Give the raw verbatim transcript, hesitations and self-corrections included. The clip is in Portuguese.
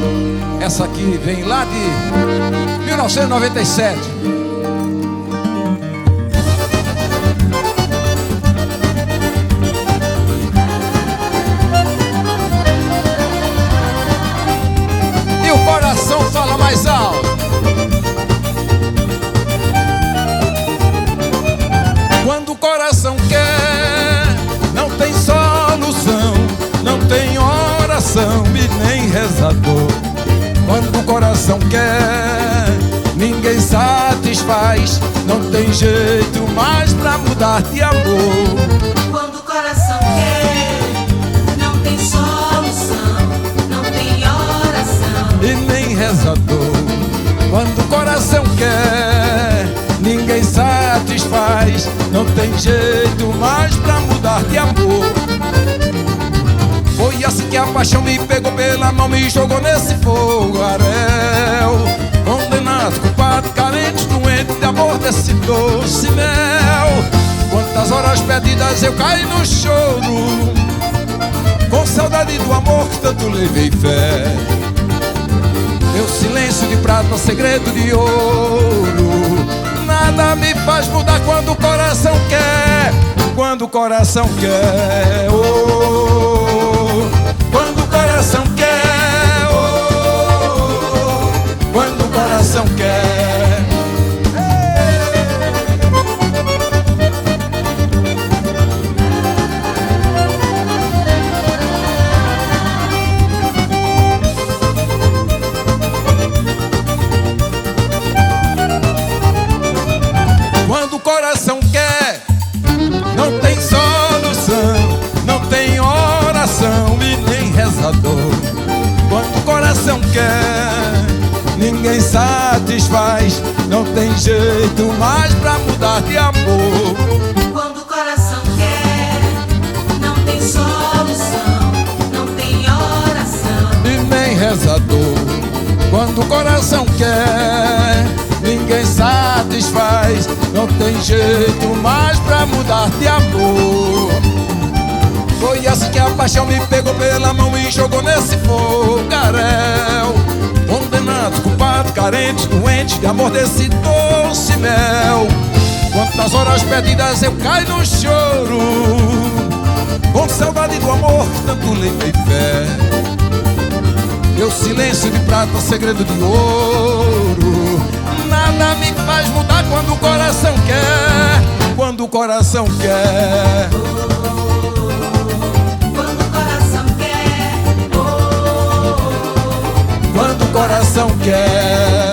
Essa aqui vem lá de mil novecentos e noventa e sete. E o coração fala mais alto. Quando o coração quer, não tem solução, não tem oração e nem rezador. Quando o coração quer, ninguém satisfaz, não tem jeito mais pra mudar de amor. Quando o coração quer, não tem solução, não tem oração e nem rezador. Quando o coração quer, ninguém satisfaz, não tem jeito mais pra mudar de amor. Foi assim que a paixão me pegou pela mão, me jogou nesse fogaréu. Condenado, culpado, carente, doente de amor desse doce mel. Quantas horas perdidas eu caí no choro, com saudade do amor que tanto levei fé. Meu silêncio de prata, segredo de ouro, nada me faz mudar quando o coração quer. Quando o coração quer, oh, quando o coração quer, oh, quando o coração quer. Quando o coração quer, não tem solução, não tem oração e nem rezador. Quando o coração quer, ninguém satisfaz, não tem jeito mais pra mudar de amor. Quando o coração quer, não tem solução, não tem oração e nem rezador. Quando o coração quer, ninguém satisfaz, não tem jeito mais pra mudar de amor. Foi assim que a paixão me pegou pela mão e jogou nesse fogaréu. Condenado, culpado, carente, doente de amor desse doce mel. Quantas horas perdidas eu caio no choro, com saudade do amor que tanto levei fé. Meu silêncio de prata, segredo de ouro, nada me faz mudar quando o coração quer. Quando o coração quer, quando o coração quer, oh, quando o coração quer.